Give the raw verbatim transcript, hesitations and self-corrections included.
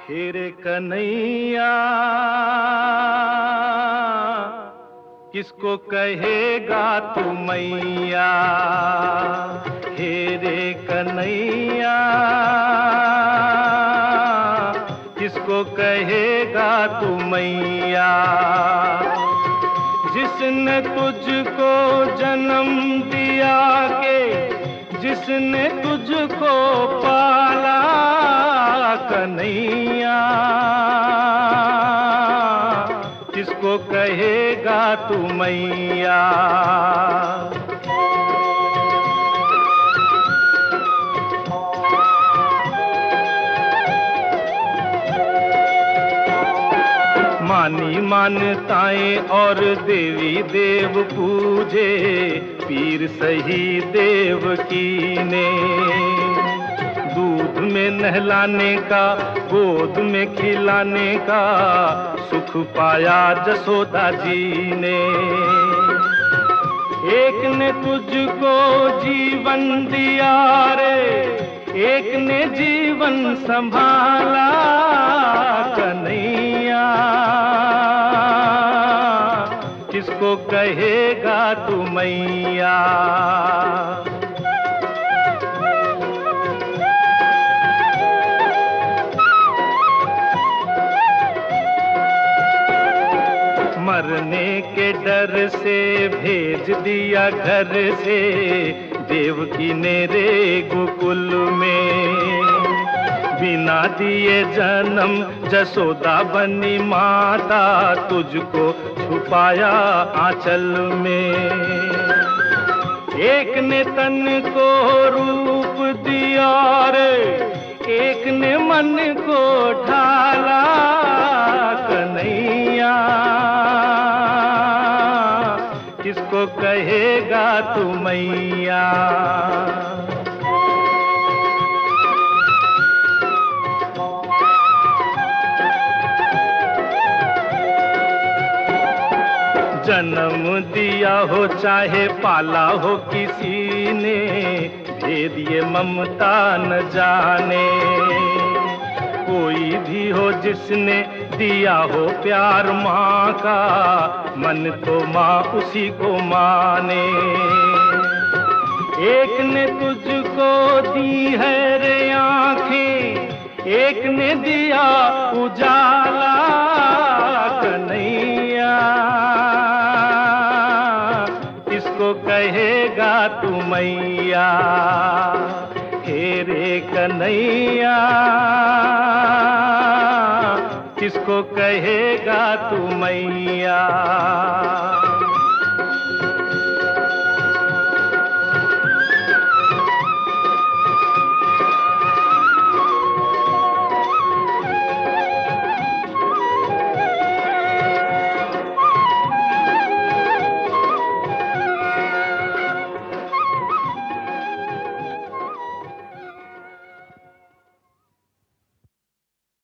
हेरे कन्हैया किसको कहेगा तू मैया। हेरे कन्हैया किसको कहेगा तू मैया। जिसने तुझको जन्म दिया के, जिसने तुझको पाला कन्हैया, किसको कहेगा तू मैया। मानी मान्यताएं और देवी देव पूजे, पीर सही देवकी ने। दूध में नहलाने का, गोद में खिलाने का सुख पाया जसोदा जी ने। एक ने तुझको जीवन दिया रे, एक ने जीवन संभाला कन्हैया, किसको कहेगा तू मैया। मरने के डर से भेज दिया घर से देवकी ने रे गोकुल में। बिना दिए जन्म जसोदा बनी माता, तुझको छुपाया आंचल में। एक ने तन को रूप दिया रे, एक ने मन को ढाला कन्हैया, किसको कहेगा तू मैया। जन्म दिया हो चाहे पाला हो किसी ने, भेद ये ममता न जाने। कोई भी हो जिसने दिया हो प्यार माँ का, मन तो माँ उसी को माने। एक ने तुझको दी है रे आँखें, एक ने दिया उजाला कन्हैया, किसको कहेगा तू मैया। हेरे कन्हैया किसको कहेगा तू मैया।